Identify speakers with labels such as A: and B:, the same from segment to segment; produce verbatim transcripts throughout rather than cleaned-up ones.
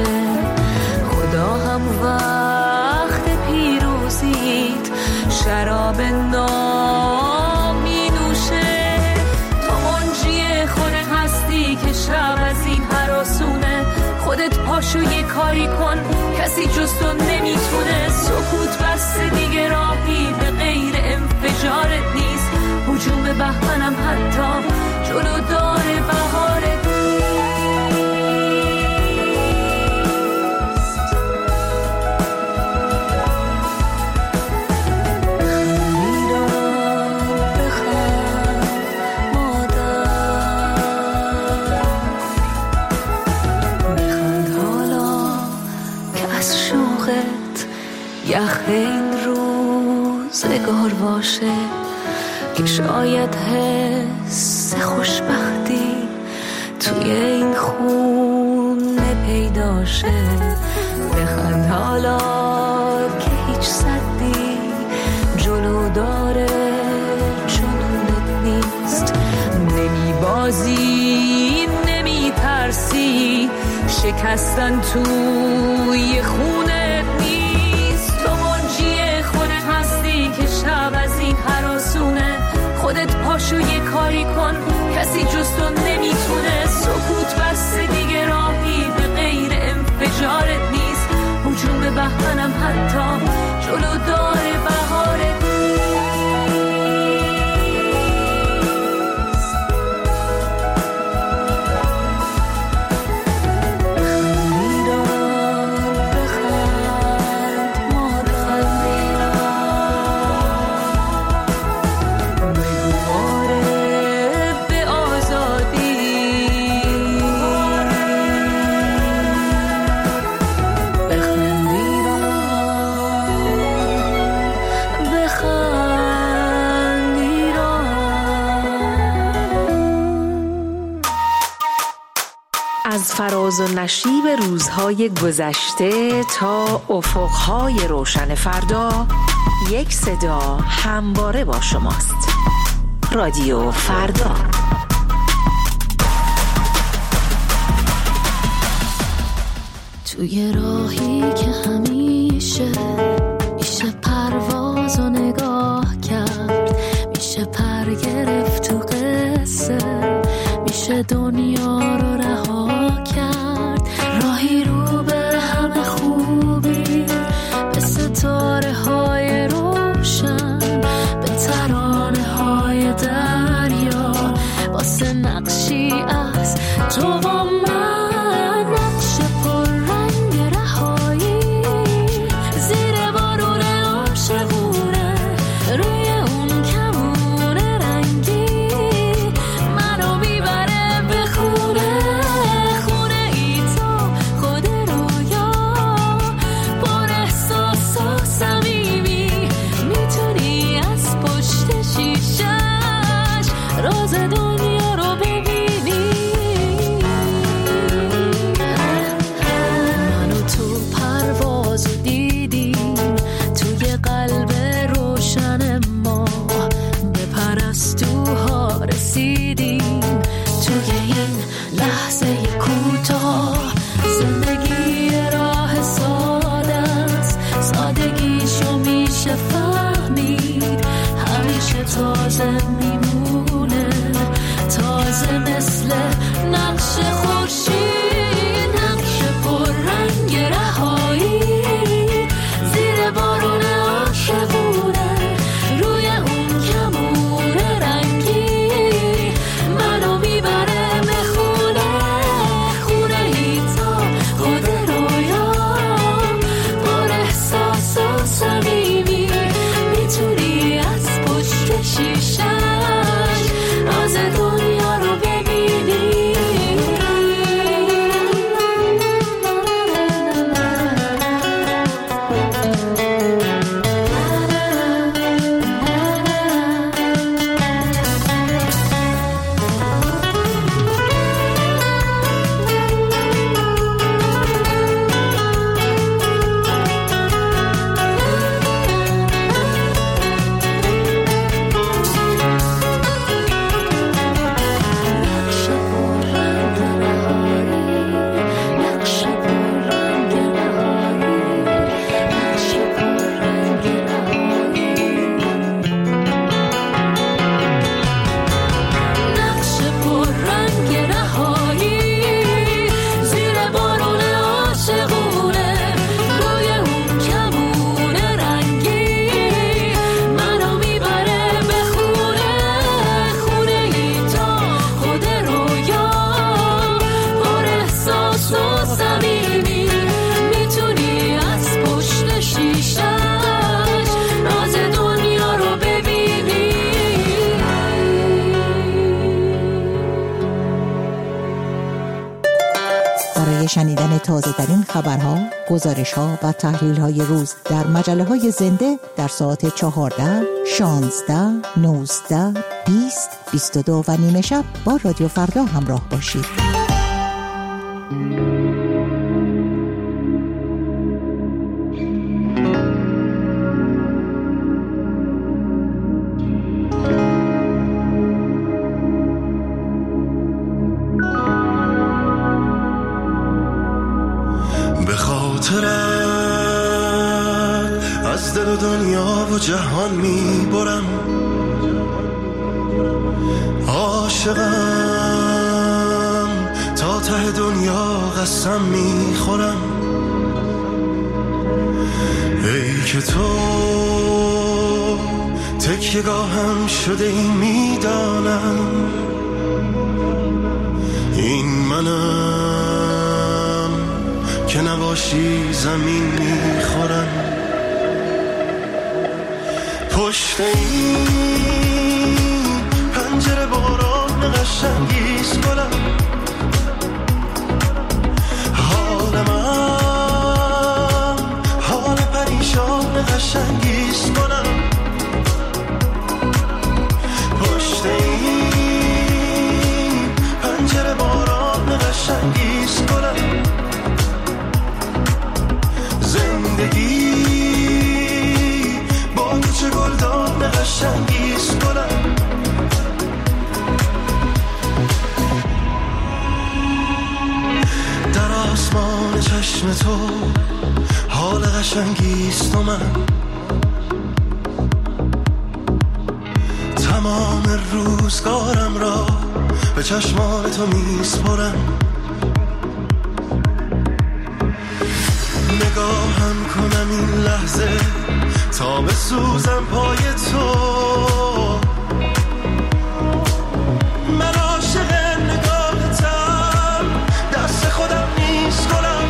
A: باشه، خدا هم وقت پیروزیت شراب نام می نوشه. تو منجی خودت هستی که شب از این هراسونه، خودت پاشو یه کاری کن کسی جز تو نمیتونه. سکوت بسته دیگه راهی به غیر انفجارت نیست، هجوم بهمنم حتی جلو داره بهارت یخ این روزگار باشه که شاید حس خوشبختی توی این خونه پیداشه. بخند حالا که هیچ صدی جلو داره جنونت نیست. نمی بازی نمی ترسی، شکستن توی خونه شب از این هراسونه، خودت پاشو یه کاری کن کسی جز تو نمیتونه. سکوت بسته دیگه راهی به غیر انفجارت نیست، هجوم بهمنم حتی جلو داره بهارت
B: از فراز و نشیب روزهای گذشته تا افقهای روشن فردا، یک صدا همواره با شماست. رادیو فردا.
A: توی راهی که همیشه میشه پرواز و نگاه کرد، میشه پر گرفت تو قصه، میشه دنیا رو رها کرد. راهی رو به همه خوبی، به ستاره های روشن، به ترانه های دریا، واسه نقشی از تو و من، نقش پر رنگ رهایی زیر بارون عاشقونه. روی اون کمون رنگی منو میبره به خونه.
C: شنیدن تازه ترین خبرها، گزارش‌ها و تحلیل‌های روز در مجله‌های زنده در ساعت چهارده، شانزده، نوزده، بیست، بیست و دو و نیمه شب با رادیو فردا همراه باشید.
D: از دل و دنیا و جهان می برم، عاشقم تا ته دنیا قسم می خورم. ای که تو تکیه‌گاهم شده ای می دانم، این منم که نباشی زمین می خورم. پشت این پنجره باران قشنگیست گلم، حال من حال پریشان قشنگیست گلم. پشت این پنجره باران قشنگیست گلم. زندگی چه گلدان قشنگیست گلم. در آسمان چشم تو حال قشنگیست و من تمام روزگارم را به چشمان تو میسپرم. نگاهم کنم این لحظه تا بسوزم پای تو، من عاشق نگاهتم، دست خودم نیست گلم.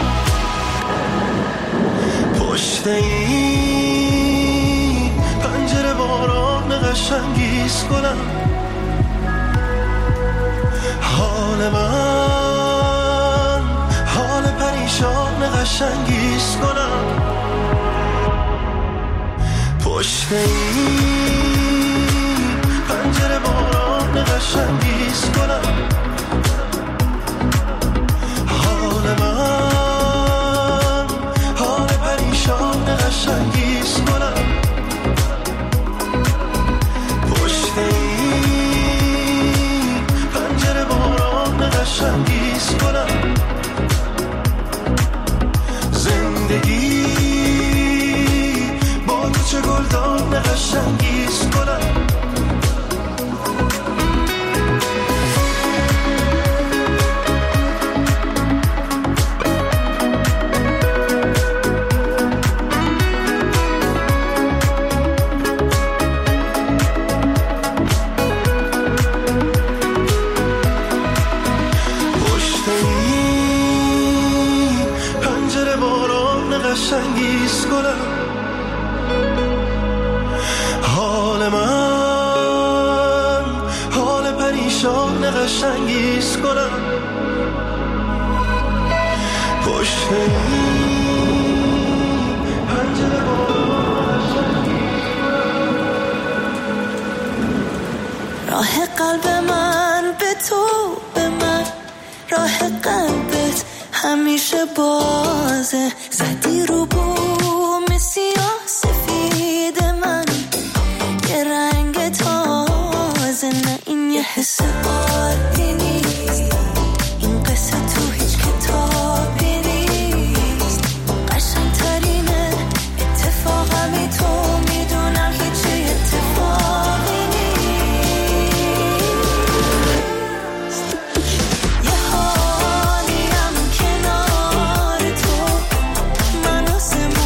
D: پشت این پنجره باران قشنگیست گلم، حال من حال پریشان قشنگیست گلم. پشت این پنجره باران قشنگیست گلم، حال من حال پریشان قشنگیست گلم. پشت این پنجره باران قشنگیست گلم. زندگی چه گلدان قشنگیست گلم. پشت این پنجره باران قشنگیست گلم، حال من حال پریشان قشنگیست گلم. پشت این پنجره باران قشنگیست گلم.
E: راه قلب من به تو به من، راه قلبت همیشه بازه. زدی رو بوم سیاه سفید من یه رنگ تازه، نه این یه حس عادی نیست، این قصه تو هیچ کتابی نیست. قشنگترینه اتفاقمی تو میدونم هیچ اتفاقی نیست. یه حالیم کنار تو، من آسمون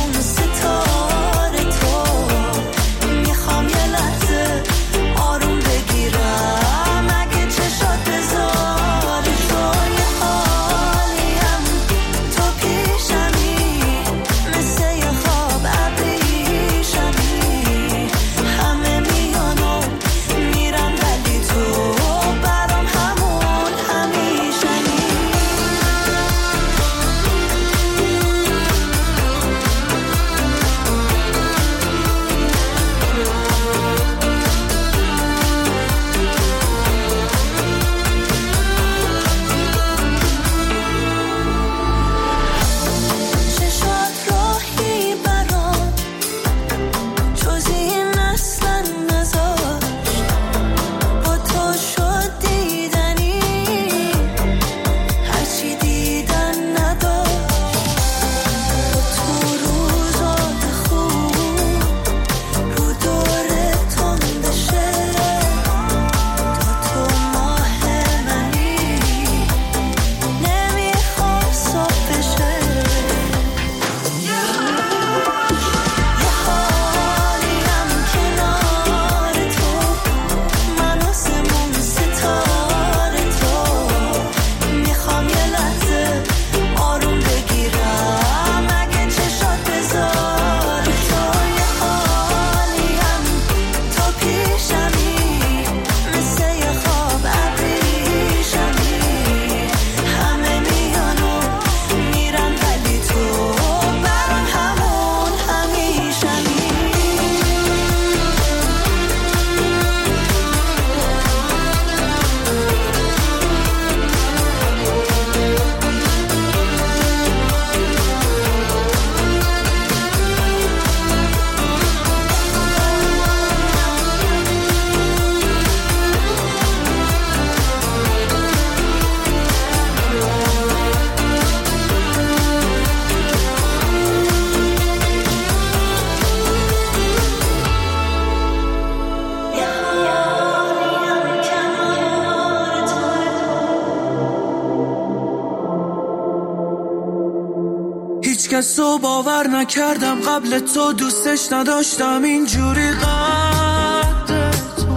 D: کسو باور نکردم قبل تو، دوستش نداشتم اینجوری قد تو.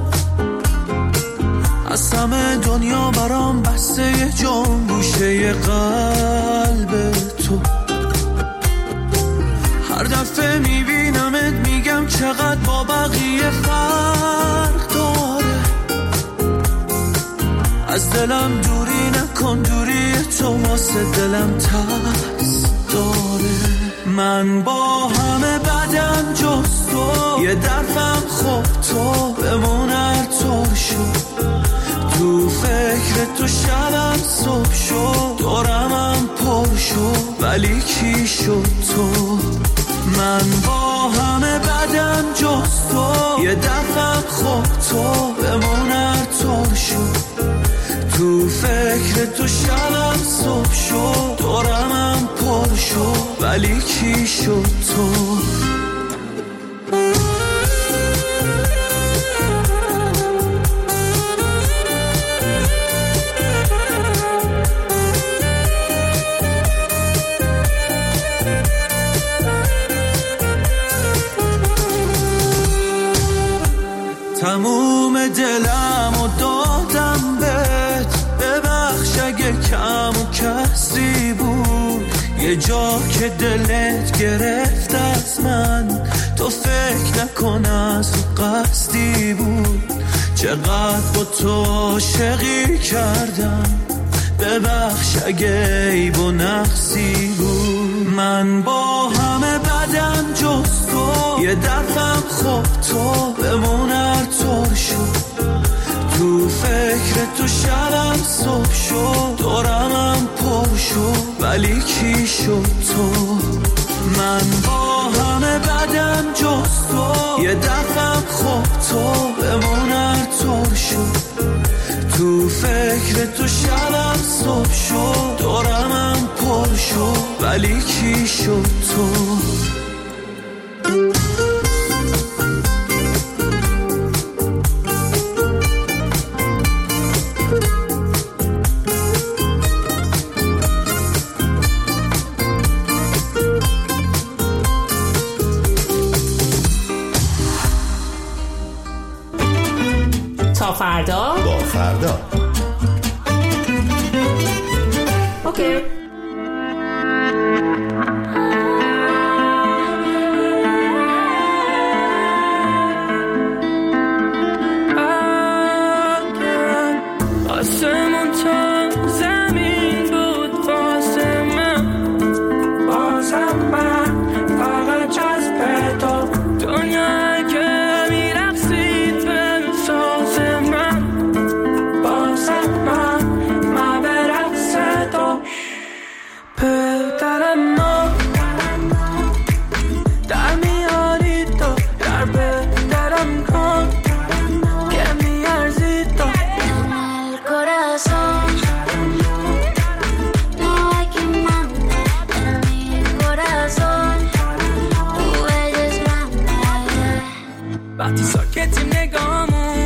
D: از همه دنیا برام بسته یه جام گوشه قلب تو. هر دفعه میبینمت میگم چقدر با بقیه فرق داره. از دلم دوری نکن، دوری تو واسه دلم ترس داره. من با همه بدم جز تو، یه درفم خوب تو بمون هر طور شد. تو فکر تو شبم صبح شد، دورمم پر شد ولی کی شد تو. من با همه بدم جز تو، یه دفعه خوب تو بمون هر طور شد. تو فکر تو شبم صبح شد، دورمم پر شد ولی کی شد تو. تموم دلم و دادم بهت، ببخش اگه کم و کسی بود. یه جا که دلت گرفت از من، تو فکر نکن از قصدی بود. چقدر با تو عاشقی کردم، ببخش اگه عیب و نقصی بود. من با همه بدم جز تو، یه دفعه خوب تو بمون هر طور شد. تو فکر تو شبم صبح شد، دورمم پر شد ولی کی شد تو. من با همه بدم جز تو، یه دفعه خوب تو بمون هر طور شد. تو فکر تو شبم صبح شد، دورمم پر شد ولی کی شد تو.
B: تا فردا
F: با فردا.
B: اوکی.
E: آسمون تا زمین بود واسه من، واسه من فقط جذب تو. دنیا که میرقصید به ساز من، واسه من من به رقص تو. پدرم ما در میاری تو، در پدرم کن که میارزی تو. وقتی ساکتیم نگامون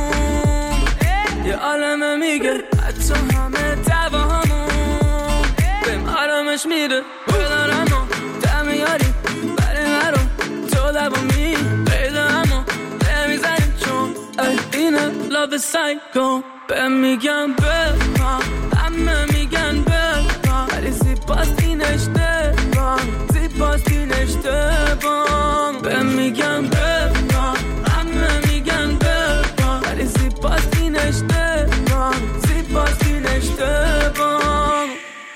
E: یه عالمه میگه، حتی همه دعواهامون بهم آرامش میده. بدارم و دم میاری برای مرو، تو لبا می بیده اما نمیزنیم چون اینه لاب سایکو. بهم میگم بپا، همه میگن بپا، ولی زیباست این اشتباه، زیباست این اشتباه. بهم میگم بپا، همه میگن بپا، ولی زیباست این اشتباه، زیباست این اشتباه.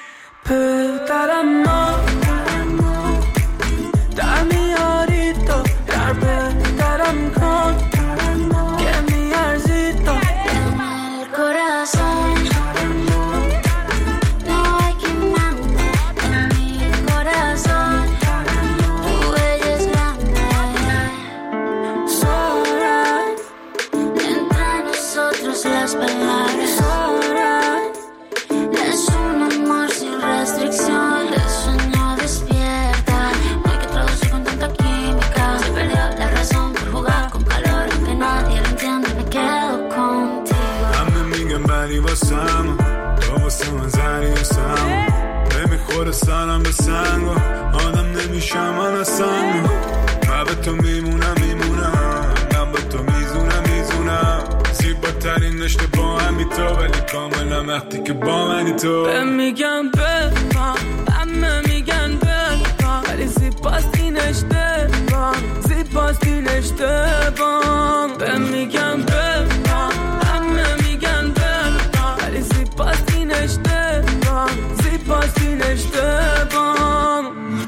E: پدرم ما در میاری تو، در پدرم کن که میارزی تو. Las palabras sobran, es un amor sin restricción, el sueño despierta, no hay que traducir con tanta química. Se perdió la razón por jugar con calor, aunque nadie lo entiende, me quedo contigo.
G: همه میگن بری واسم، تو واسه من زنی واسم،
F: خور سرم به سنگا آدم نمیشم من از سنگا من به تو میمونم میمونم من به تو میزونم میزونم زیباترین نشته با همی تو ولی کاملا وقتی که با منی تو
A: به میگم بفهم همه میگن بفهم ولی زیباست این اشتباه زیباست این اشتباه به میگم بفهم همه میگن بفهم ولی زیباست این اشتباه زیباست این اشتباه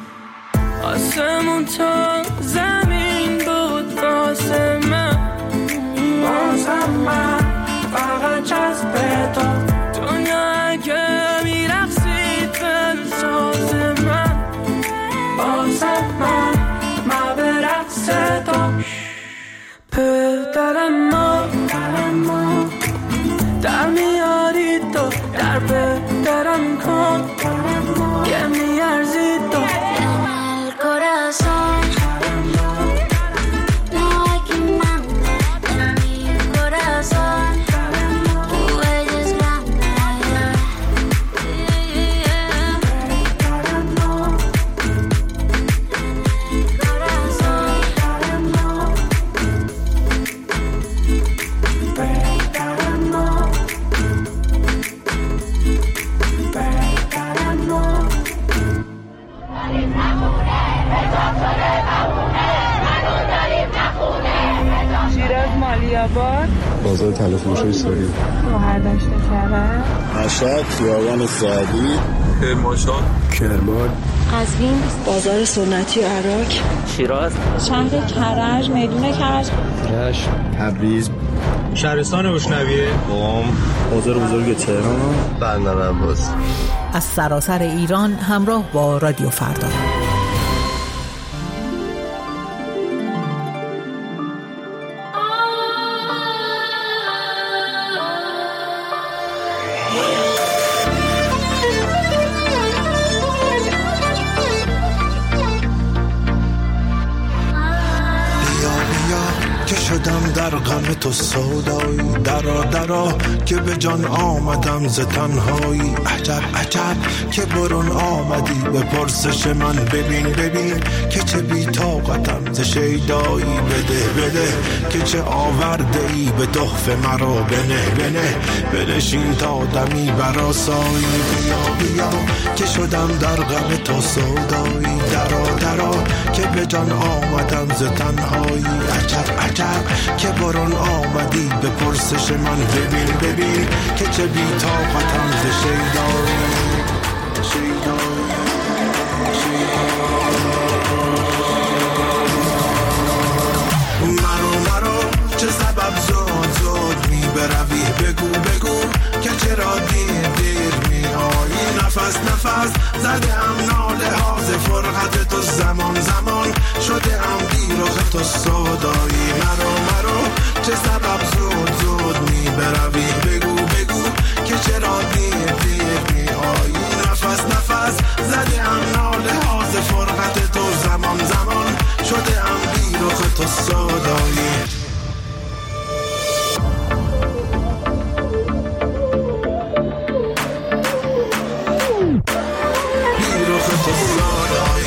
A: آسمون تا زمین بود واسه من بازم من فقط جذب تو دنیا اگه میرقصید فلساز من بازم من ما به رقص تو پدرم ما در میاری تو در پدرم کن که میارزی تو
E: corazón no hay quien mande en mi corazón tu bella es grande
A: شیراز مالیاباد
G: بازار تلفروشی ساری
A: گوهر داشته کرده
G: مشهد خیابان سعدی
F: کرمانشاه
G: کرمان
H: قزوین بازار سنتی عراق
B: شیراز
H: شهر کرج میدون کرج
G: رشت تبریز
I: شهرستان بشنویه
G: قم بازار بزرگ تهران بندر عباس
C: از سراسر ایران همراه با رادیو فردا.
J: در غم تو سودایی درا درا که به جان آمدم ز تنهایی عجب عجب که برون آمدی به پرسش من ببین ببین که چه بی طاقتم ز شیدایی بده بده که چه آورده ای به تحفه مرا بنه بنه بنشین تا دمی براسایی بیا بیا که شدم در غم تو سودایی درا درا که به جان آمدم ز تنهایی عجب عجب که برون آمدی به پرسش من ببین ببین که چه بی طاقتم ز شیدایی شیدایی مرو مرو چه سبب زود زود می بروی بگو بگو که چرا دیر دیر می آیی نفس نفس زده هم ناله ها ز فرقت تو زمان زمان شده هم بیرخ تو سودایی مرو مرو چه سبب زود زود می بروی بگو بگو که چرا دیر دیر می آیی نفس نفس زده هم ناله ها ز فرقت تو زمان زمان شده هم بیرخ تو سودایی بیرخ تو سودایی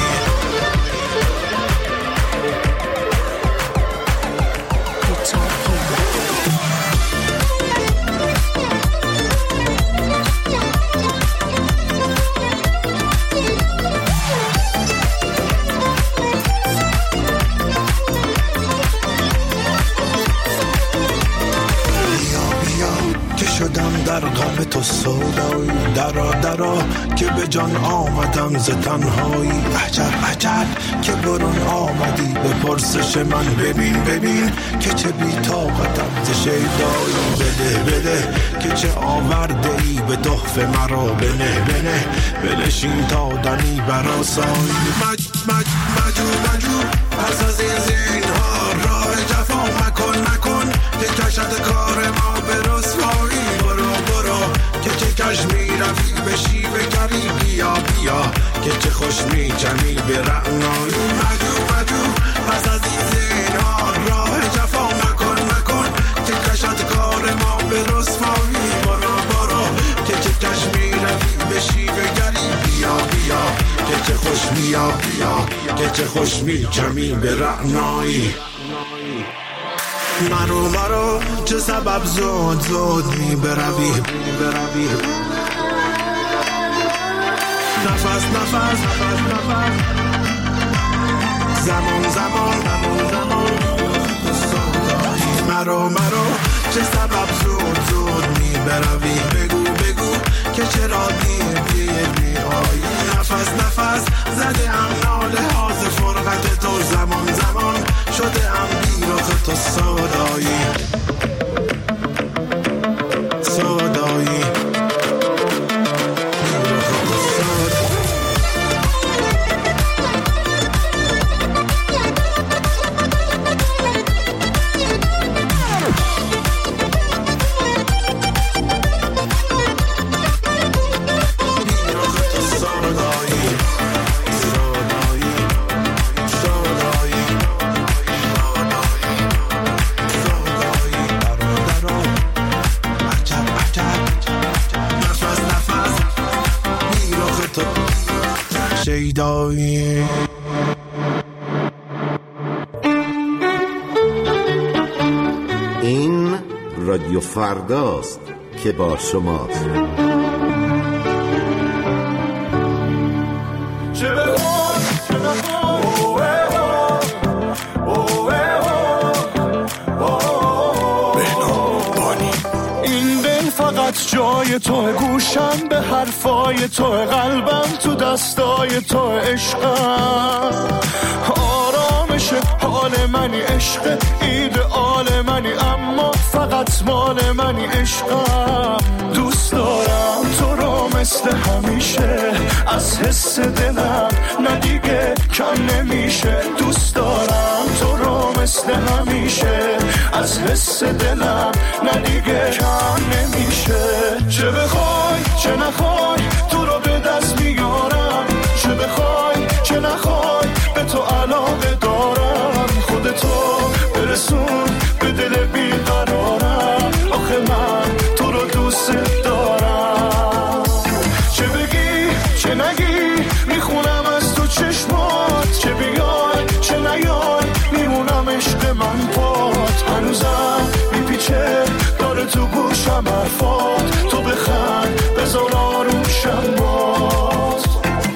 J: در غم تو سودایی درا درا که به جان آمدم ز تنهایی عجب عجب که برون آمدی به پرسش من ببین ببین که چه بی طاقتم ز شیدایی بده بده که چه آورده ای به تحفه مرا بنه بنه بنشین تا دمی براسایی مج مج مجو مجو پس از این زینهار راه جفا مکن مکن که کشد کار ما به رسوایی که چه کش می روی بشی بگری بیا بیا که چه خوش می جمی به رعنایی مجو مجو پس از این زینهار راه جفا مکن مکن که کشد کار ما به رسوایی برو برو که چه کش می روی بشی بگری بیا بیا چه خوش میا که چه خوش می کمی به رعنایی مرو مرو چه سبب زود زود می بروی بروی نفس نفس زمان زمان زمان مرو مرو چه سبب زود زود می بروی بگو بگو که چرا دیر دیر می آیی نفس نفس زده ام ناله ها ز فرقت تو زمان زمان شده ام بیرخ تو سودایی سودایی شیدایی
K: این رادیو فرداست که با شماست.
D: جای تو گوشم به حرفای تو قلبم تو دستای تو عشقم آرامش حال منی عشق ایدئال منی اما فقط مال منی عشقم دوست دارم تو رو مثل همیشه از حس دلم نه دیگه کم نمیشه دوست دارم تو رو مثل همیشه از حس دلم نه دیگه کم نمیشه چه بخوای چه نخوای تو رو به دست میارم چه بخوای چه نخوای به تو علاقه دارم خودتو برسون به دل بیقرارم آخه من تو رو دوست دارم چه بگی چه نگی میخونم از تو چشمات چه بیای چه نیای میمونم عشق من پات هنوزم میپیچه داره تو گوشم حرفات تو بخند بذار آرومشم باز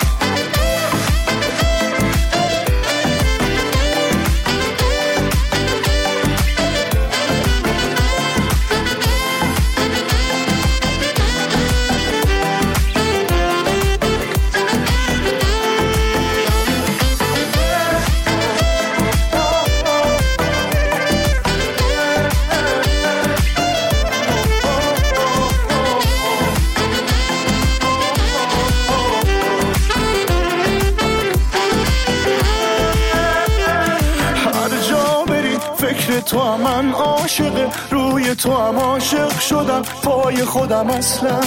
D: تو هم من عاشق روی تو هم عاشق شدم پای خودم اصلا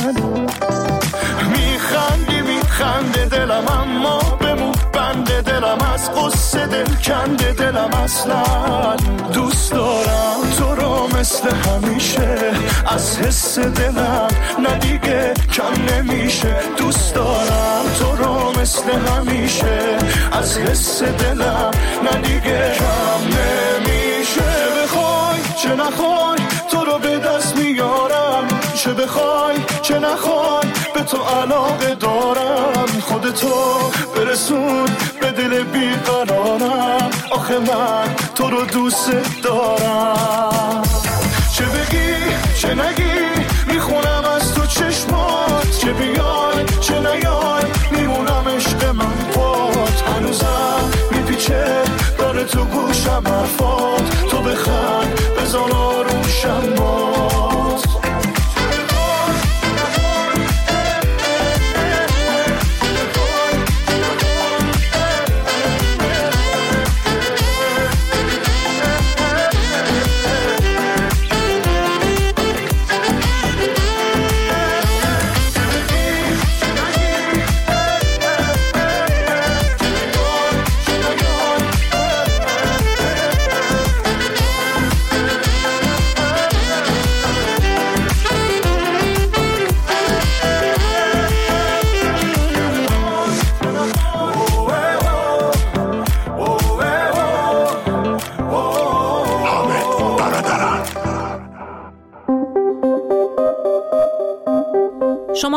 D: میخندی میخنده دلم اما بمون بنده دلم از قصه دل کنده دلم اصلا دوست دارم تو رو مثل همیشه از حس دلم نه دیگه کم نمیشه دوست دارم تو رو مثل همیشه از حس دلم نه دیگه کم نمیشه چه بخوای چه نخوای تو رو به دست میارم چه بخوای چه نخوای به تو علاقه دارم خودتو برسون به دل بیقرارم آخه من تو رو دوست دارم چه بگی چه نگی میخونم از تو چشمات چه بیای چه نیای میمونم عشق من پات هنوزم میپیچه داره تو گوشم حرفات تو بخند بذار آرومشم باز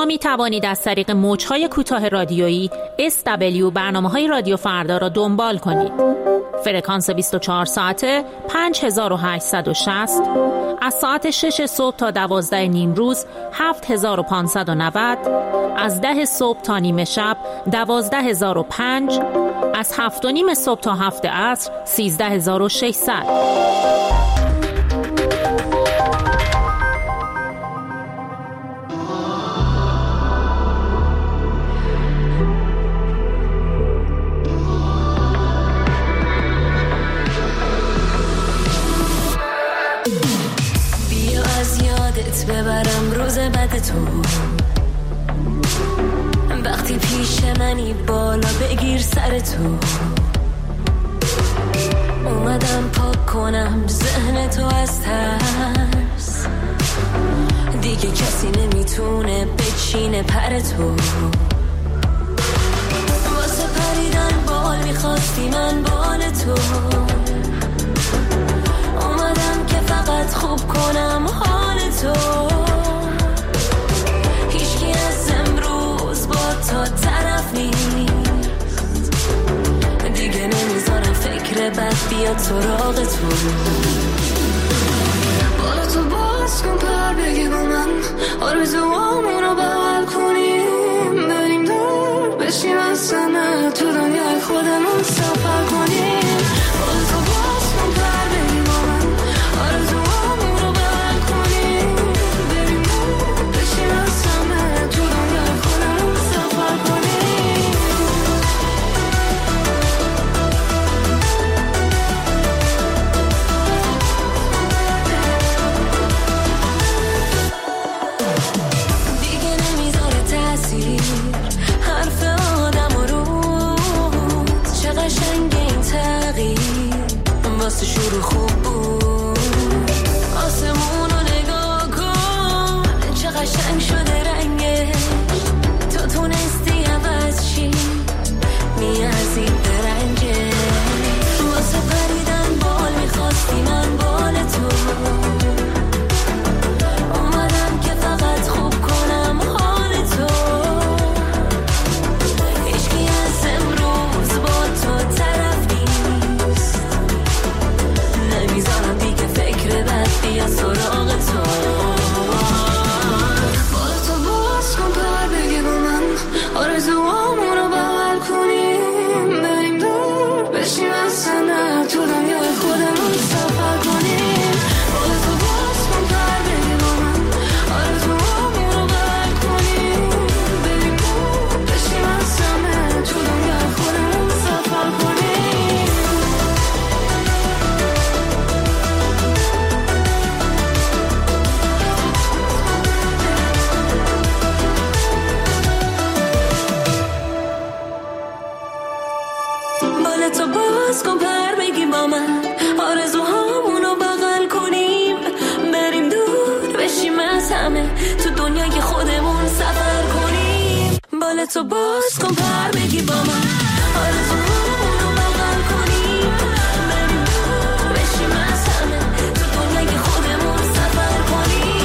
B: شما می توانید از طریق موج‌های کوتاه رادیویی اس دبلیو برنامه‌های رادیو فردا را دنبال کنید. فرکانس بیست و چهار ساعته پنج هزار و هشتصد و شصت، از ساعت شش صبح تا دوازده نیم روز هفت هزار و پانصد و نود، از ده صبح تا نیمه شب دوازده هزار و پنج، از هفت و نیم صبح تا هفت عصر سیزده هزار و ششصد.
A: ببرم روز بعد تو، وقتی پیش منی بالا بگیر سر تو. اومدم پاک کنم ذهن تو از ترس، دیگه کسی نمیتونه بچینه پر تو. واسه پریدن بال میخواستی من بال تو، اومدم که فقط خوب کنم حال تو. هیچکی از امروز با تو طرف نیست، دیگه نمیذارم فکر بد بیاد سراغ تو. بالا تو باز کن پر بگی با من، آرزوامون رو بغل کنیم، بریم دور بشیم از همه، تو دنیای خودمون سفر کنیم. بالا تو باز کن پر بگی با من، آرزوامون رو بغل کنیم، بریم دور بشیم از همه، تو دنیای خودمون سفر کنیم. واسه شروع خوب بود، آسمونو نگاه کن چه قشنگ شده رنگش، تو تونستی عوض چی میارزی به رنگش. واسه پریدن بال میخواستی من بال تو، اومدم که فقط خوب کنم حال تو. هیچکی از امروز با تو طرف نیست، نمیذارم دیگه فکر بد بیا سراغ تو. بالا تو باز کن پر بگی با من، آرزوامون رو بغل کنیم، بریم دور بشیم از همه، تو دنیای خودمون سفر کنیم. بالا تو باز کن پر بگی با من، آرزوامون رو بغل کنیم، بریم دور بشیم از همه، تو دنیای خودمون سفر کنیم. بالا تو باز کن پر بگی با من، آرزوهامونو بغل کنیم، بریم دور بشیم از همه، تو دنیای خودمون سفر کنیم. بالا تو باز کن پر بگی با من، آرزوهامونو بغل کنیم، بریم دور بشیم از همه، تو دنیای خودمون سفر کنیم.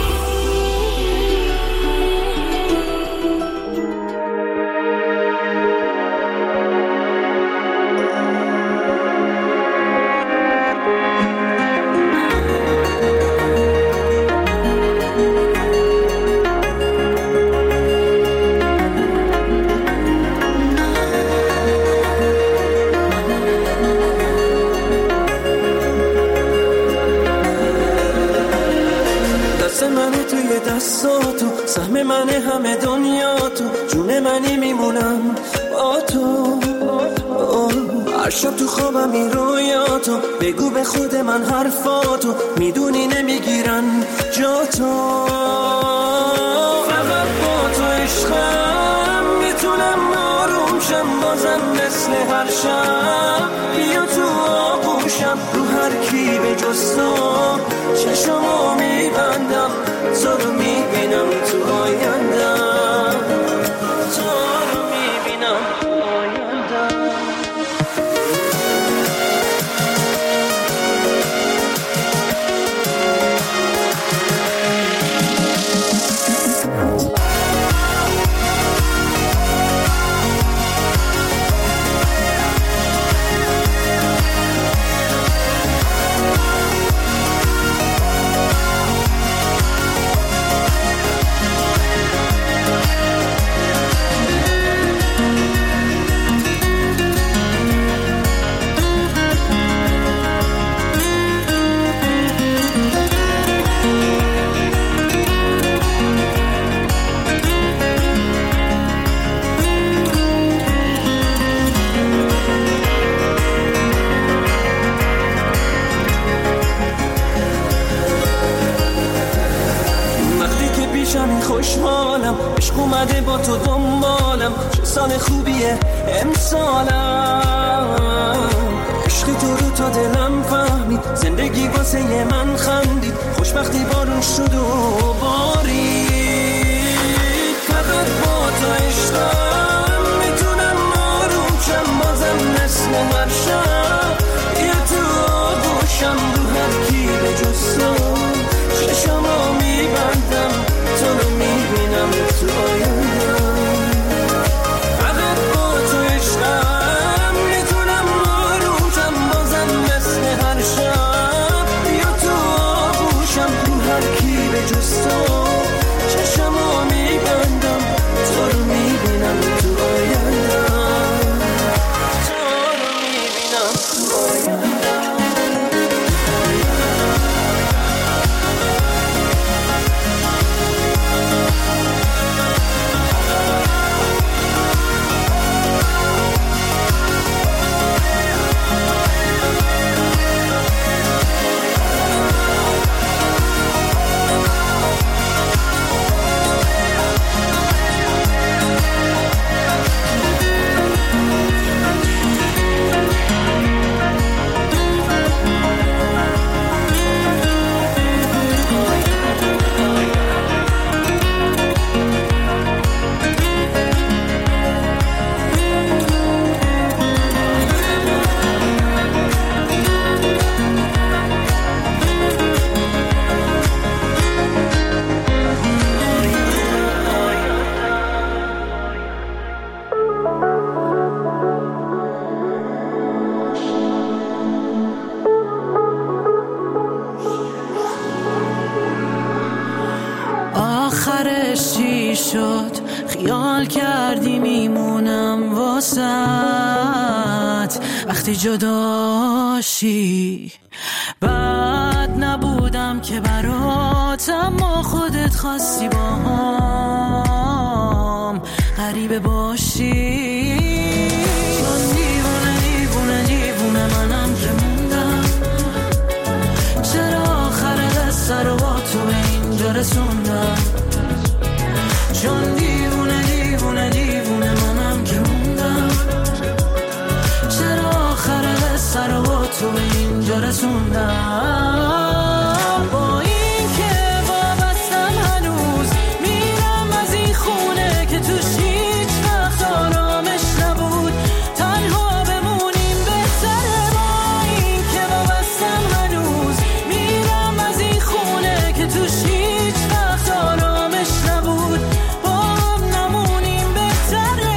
D: دستاتو سهم من همه دنیا تو، جون منی میمونم با تو. هر شب تو خوابم این رویاتو، بگو به خود من حرفاتو، میدونی نمیگیرن جا تو. فقط با تو عشقم میتونم آروم شم، بازم مثل هر شب بیا تو آغوشم، رو هر کی به جز تو چشمو میبندم، تو رو میبینم تو آیندم، تو رو میبینم تو آیندم. سال خوبیه امسالم، عشق تو رو تا دلم فهمید، زندگی واسه من خندید، خوشبختی بارون شد و بارید، فقط با تو عشقم میتونم آروم شم، بازم مثل هر شب یه تو آغوشم، رو هر کی به جز تو چشمو میبندم، تو رو میبینم تو آیندم، فقط با تو عشقم میتونم آروم شم، بازم مثل هر شب یا تو آغوشم، رو هر کی به جز تو چشمو میبندم، تو رو میبینم تو آیندم، تو رو میبینم تو آیندم. آخرش چی شد؟ خیال کردی میمونم واسط، وقتی جداشی بد نبودم که برات، اما خودت خواستی با هم غریبه باشی، چون دیوونه دیوونه دیوونه منم که موندم، چرا آخر قصه رو با تو به اینجا رسوندم، چون دیوونه دیوونه دیوونه منم که موندم، چرا آخر قصه رو با تو به اینجا رسوندم، با این که وابستم هنوز میرم از این خونه که توش هیچ وقت آرامش نبود، تنها بمونیم بهتره، با این که وابستم هنوز میرم از این خونه که توش هیچ وقت آرامش نبود، با هم نمونیم بهتره.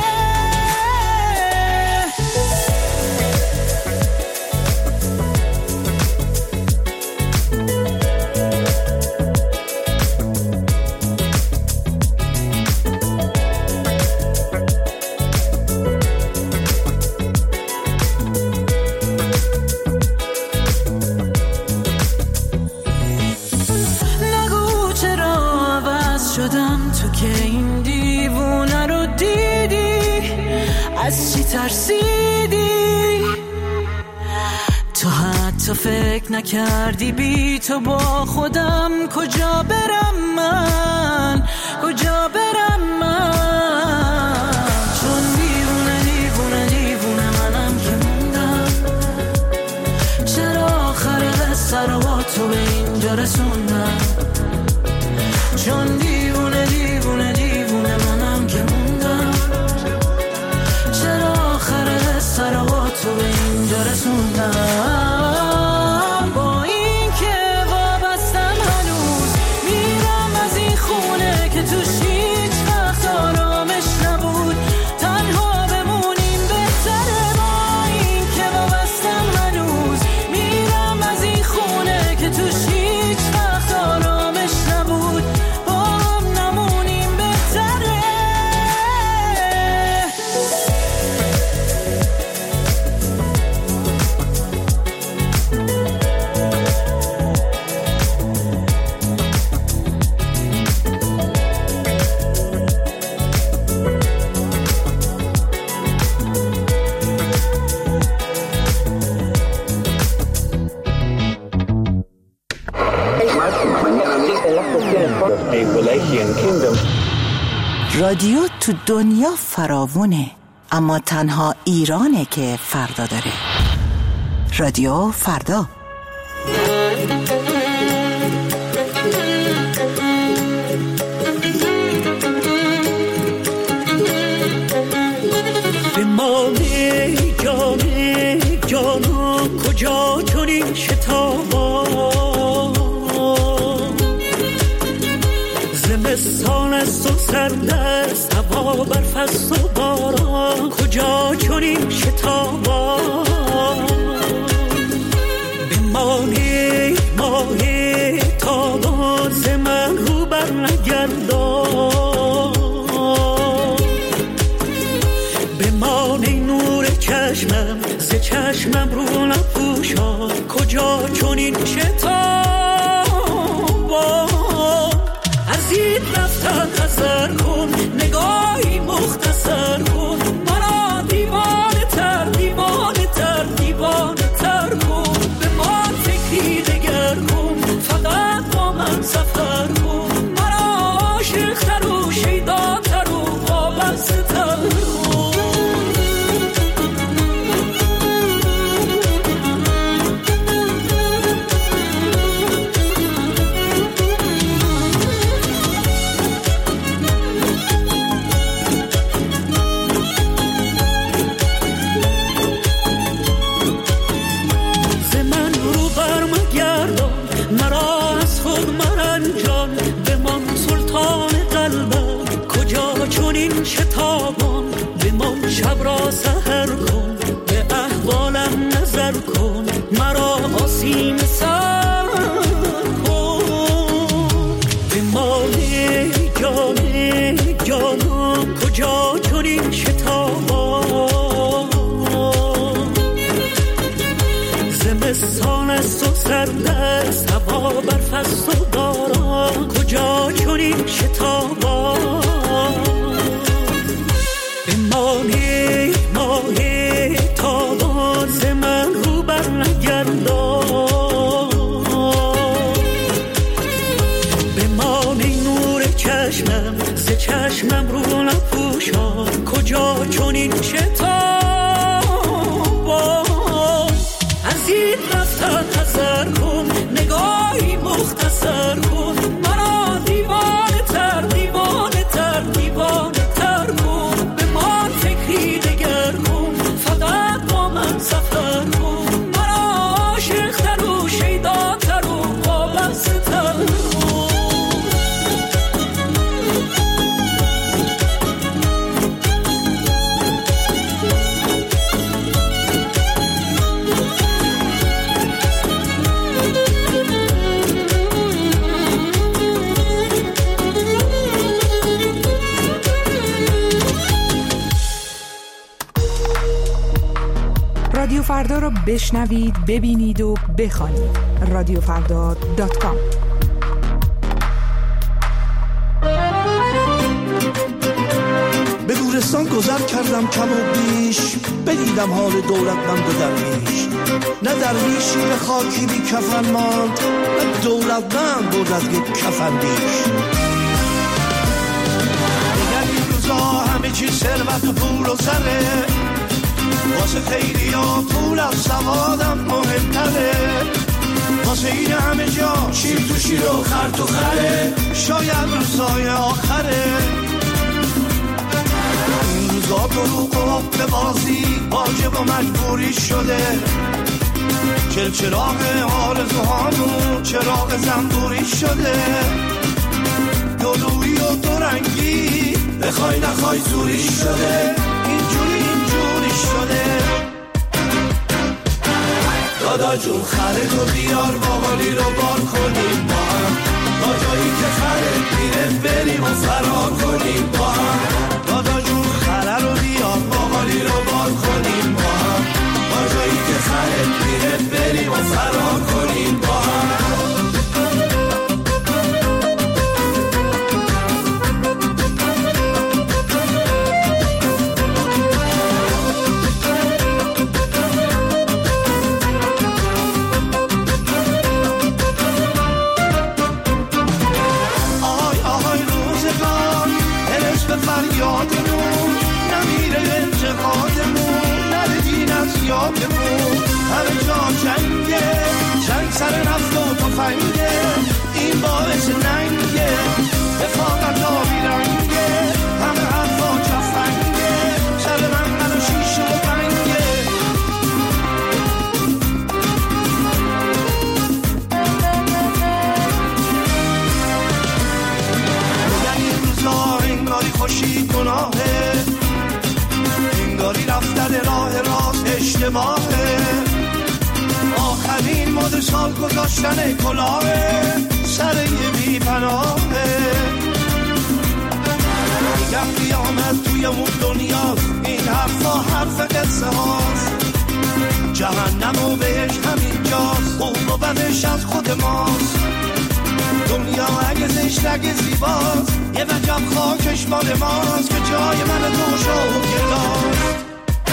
D: نگو چرا عوض شدم، تو که این دیوونه رو دیدی، از چی ترسیدی؟ تو حتی فکر نکردی بی تو با خودم کجا برم من، کجا برم من، چون دیوونه دیوونه دیوونه منم که موندم، چرا آخر قصه رو با تو به اینجا رسوندم، چون دیوونه دیوونه دیوونه منم که موندم، چرا آخر قصه رو با تو به اینجا رسوندم، با این که وابستم هنوز میرم از این خونه که توش هیچ وقت آرامش نبود، تنها بمونیم بهتره، با این که وابستم هنوز میرم از این خونه که توش هیچ وقت آرامش نبود، با هم نمونیم بهتره.
C: رادیو تو دنیا فراوونه، اما تنها ایرانه که فردا داره. رادیو فردا.
D: بمانه جانه جانا کجا چنین شتابا، زمستان است و سرد است، هوا برف است و باران، کجا چنین شتابا. بمانه ماه تابان ز من رو بر نگردان، بمانه نور چشمم ز چشمم رو نپوشان، کجا چنین شتابا. از این رفتن نظر کن، نگاهی مختصر کن، مرا دیوانه تر دیوانه تر دیوانه تر کن. به من فکری دگر کن، فقط با من سفر کن، مرا عاشق تر و شیدا تر و وابسته تر کن. شتابان بمان شب را سحر کن، به احوالم نظر کن، مرا آسیم سر کن. بمانه جانه جانم کجا چنین شتابان، زمستان است و سرد است، هوا برف است و باران، کجا چنین شتابان. ماهی ماهی تابان ز من رو بر نگردان، بمانه نور چشمم ز چشمم رو نپوشان، کجا چنین شتابان. از این رفتن نظر کن، نگاهی مختصر کن، مرا دیوانه تر دیوانه تر دیوانه تر کن. دگر کن، فقط با من سفر کن، مرا عاشق تر و شیدا تر و وابسته تر کن.
L: رادیو فردا رو بشنوید، ببینید و بخوانید. رادیو فردا دات کام.
M: به گورستان گذر کردم کم و بیش، بدیدم حال دولتمند و درویش. نه درویشی به خاکی بی کفن ماند، نه دولتمند بود از یک کفن بیش. دیگر این روزا همه چی ثروت و پول و زره، واسه خیلی ها پول از سوادم مهمتره، واسه این همه جا شیر تو شیر و خر تو خره، شاید روزای آخره. این روزا دروغ و حق بازی واجب و مجبوری شده، چل چراغ حال زهانو چراغ زنبوری شده. دولویی و دورنگی بخوای نخوای زوری شده، اینجوری اینجوری شده. دادا جون خره تو بیار باقالی رو بار کنیم با هم، تا جایی که خره میره بریم و فرار کنیم با هم. دادا جون خره رو بیار باقالی رو بار کنیم با هم، تا جایی که خره میره بریم و فرار کنیم با هم. رنگ ماهه، آخرین مد سال گذاشتن کلاهه سر یه بی پناهه. میگم قیامت توی اون دنیا، این حرفا حرف قصه هاست، جهنم و بهش همین جاست، خوب و بدش از خود ماست. دنیا اگه زشت اگه زیباست، یه وجب خاکش مال ماست که جای من دوش و گداست.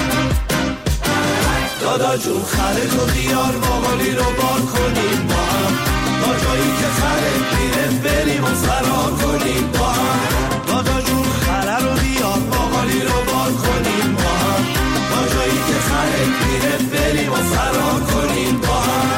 M: دادا جون خره تو بیار باقالی رو بار کنیم با هم، تا جایی که خره میره بریم و فرار کنیم با هم. دادا جون خره رو بیار باقالی رو بار کنیم با هم، تا جایی که خره میره بریم و فرار کنیم با هم.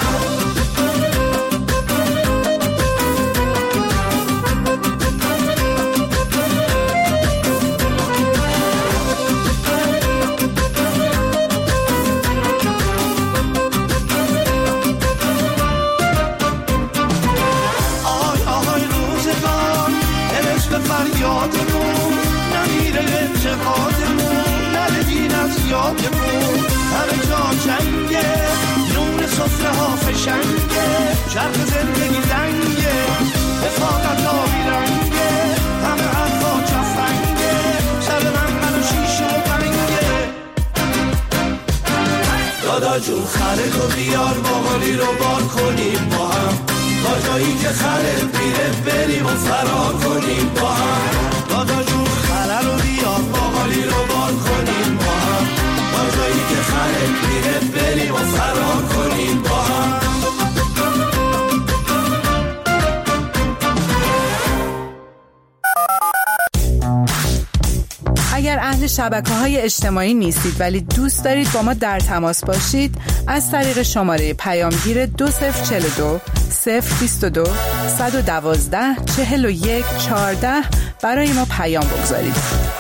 M: فریادمون نمیره اعتقادمون، نره دین از یادمون، همه جا جنگه، نون صفره ها فشنگه، چرخ زندگی لنگه، رفاقت آبی رنگه، همه حرفا چفنگه، سر من من و شیشه و بنگه. دادا جون خره تو بیار باقالی رو بار کنیم با هم، تا جایی که خره میره بریم و فرار کنیم با هم. دادا جون خره رو بیار باقالی رو بار کنیم با هم، تا جایی که خره میره بریم و فرار کنیم با هم.
L: اگر اهل شبکه‌های اجتماعی نیستید ولی دوست دارید با ما در تماس باشید، از طریق شماره پیامگیر دو صفر چهل و دو صفر بیست و دو صد و دوازده چهل و یک چهارده برای ما پیام بگذارید.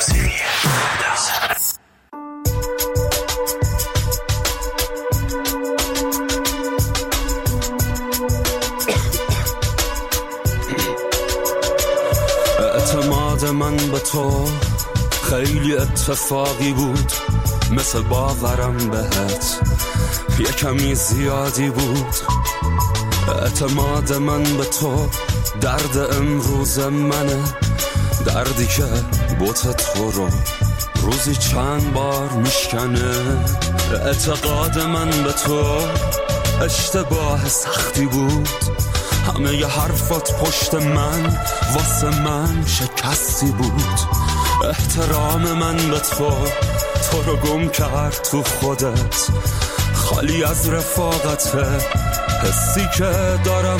N: اعتماد من به تو خیلی اتفاقی بود، مثل باورم بهت یه کمی زیادی بود. اعتماد من به تو درد امروز منه، دردی که بوت تو رو روزی چند بار میشکنه. اعتقاد من به تو اشتباه سختی بود، همه ی حرفات پشت من واسه من شکستی بود. احترام من به تو تو رو گم کرد تو خودت، خالی از رفاقته حسی که دارم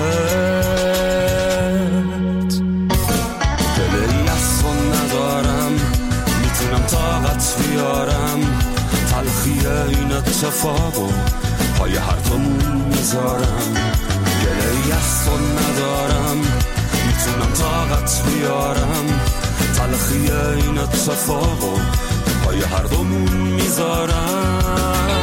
N: بهت. دلی از تو ندارم میتونم طاقت بیارم، تلخی این اتفاقو پای هر دومون میذارم. دلی از تو ندارم میتونم طاقت بیارم، تلخی این اتفاقو پای هر دومون میذارم.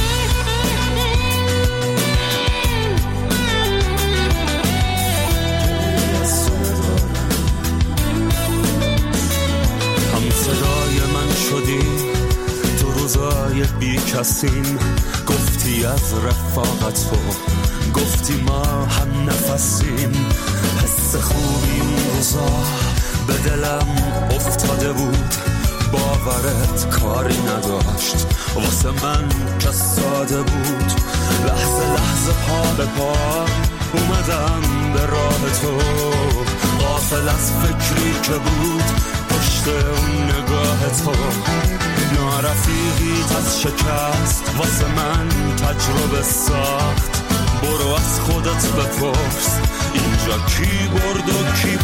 N: هم صدای من شدی تو روزای بی کسیم، گفتی از رفاقت تو، گفتی ما هم نفسیم. حس خوبی اون روزا به دلم افتاده بود، باورت کاری نداشت واسه من که ساده بود. لحظه لحظه پا به پا اومدم به راه تو، غافل از فکری که بود پشت اون نگاه تو. نارفیقیت از شکست واسه من تجربه ساخت، برو از خودت بپرس اینجا کی برد و کی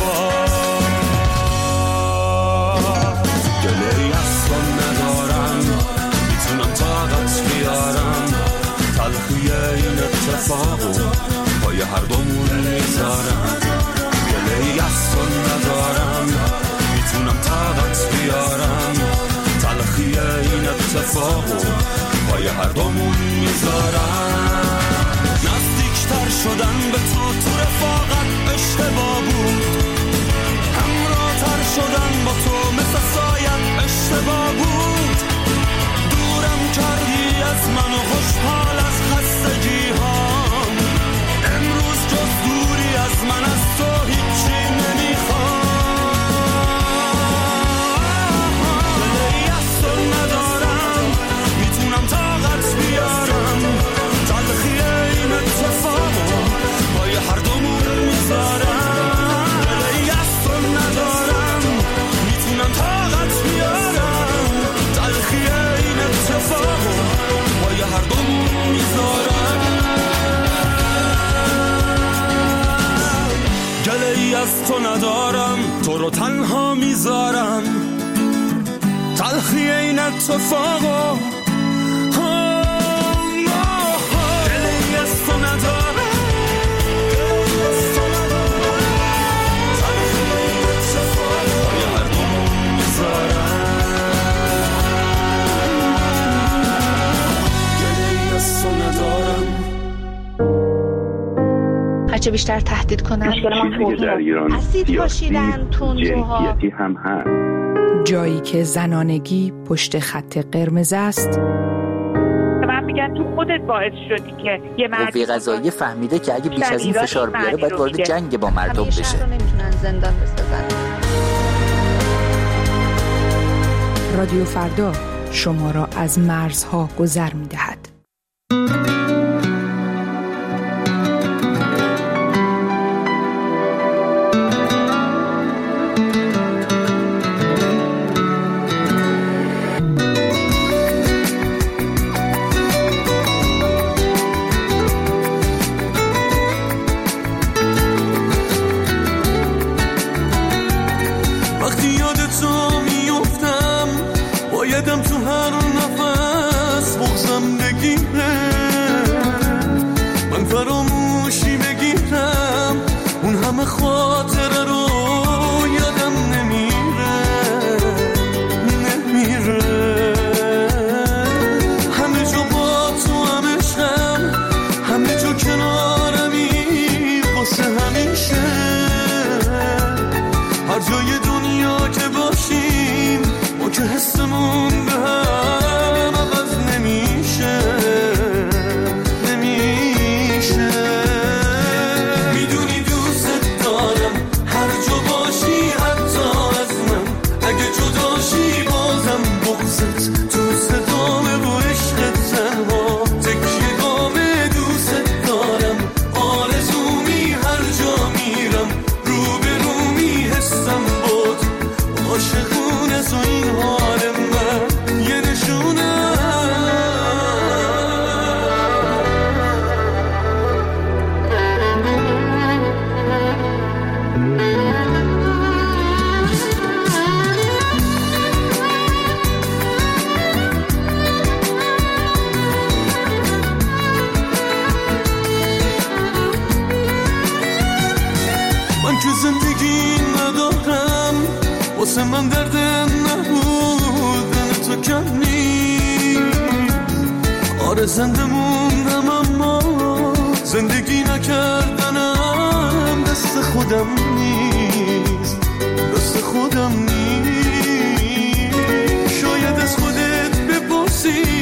N: باخت. گله‌ای از تو ندارم میتونم طاقت بیارم، تلخی این اتفاقو پای هر دومون میذارم. گله‌ای از تو ندارم میتونم طاقت بیارم، تلخی این اتفاقو پای هر دومون میذارم. نزدیکتر شدن به تو تو رفاقت اشتباه بود، همراه‌تر شدن با تو مثل سایت اشتباه بود. دورم کردی از من رو تنها میذارم، تلخی این اتفاقو دلی از تو ندارم.
O: هرچه بیشتر تهدید کنن اسید پاشیدن تندروها
P: هم هست.
L: جایی که زنانگی پشت خط قرمز است.
Q: من میگم تو خودت باعث شدی که یه مردی
R: قوه قضاییه فهمیده که اگه بیش از این فشار بیاره باید وارد جنگ با مردم بشه.
O: همیشه رو نمیتونن زندان بسازن.
L: رادیو فردا شما را از مرزها گذر میدهد.
M: من درد نبودن تو کم نیست. آره زنده موندم اما زندگی نکردنم دست خودم نیست، دست خودم نیست. شاید از خودت بپرسی